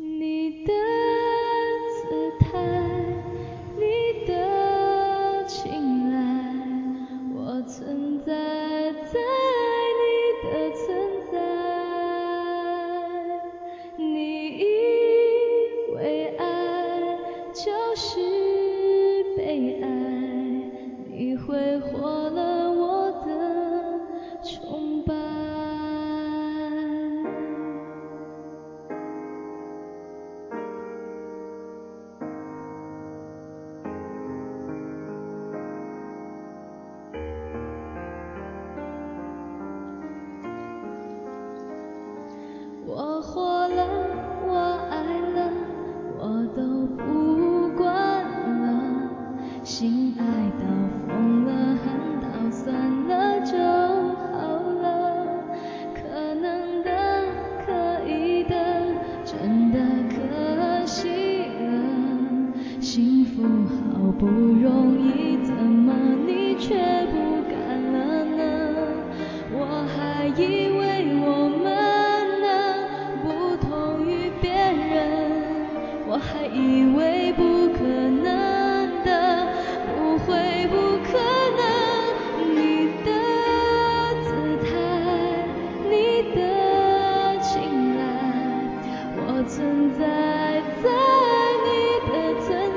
你的姿态，你的青睐，我存在在你的存在。你以为爱就是被爱，你挥霍了我的崇拜。我活了，我爱了，我都不管了，心爱到疯了，恨到算了就好了，可能的，可以的，真的可惜了，幸福好不容易，怎么你却不敢了呢？我还以为我们我还以为不可能的，不会不可能。你的姿态，你的青睐，我存在在你的存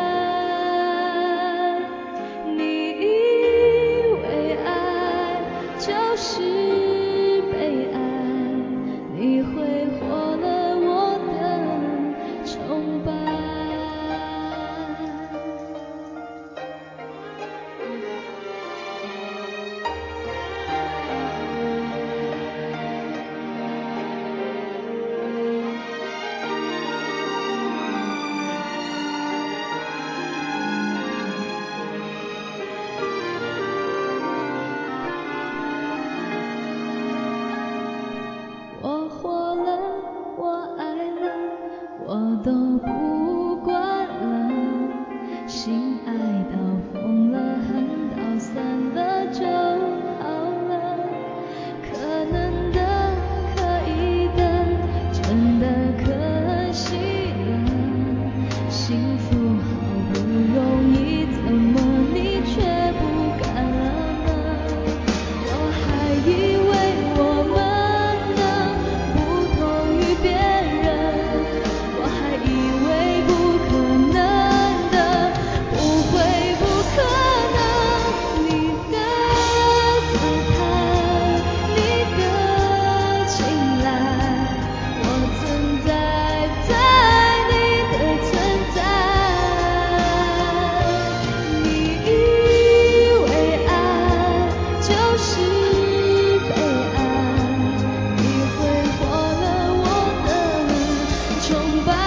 在。你以为爱就是被爱，你挥霍了我的崇拜。我活了，我爱了，我都不管了，心爱到疯了，恨到算了就好了，可能的，可以的，真的可惜了，幸福好不容易，怎么你却不敢了呢？我还以为我们我还以为不可能的，不会不可能。你的姿态，你的青睐，我存在在你的存在。你以为爱就是被爱，你挥霍了我的崇拜。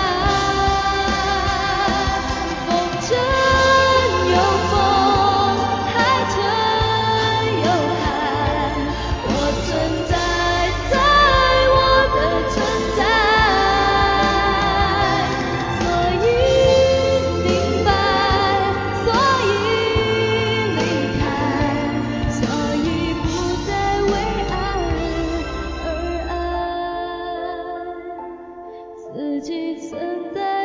风筝有风，海豚有海，我存在在我的存在，所以明白，所以离开，所以不再为爱而爱，自己存在。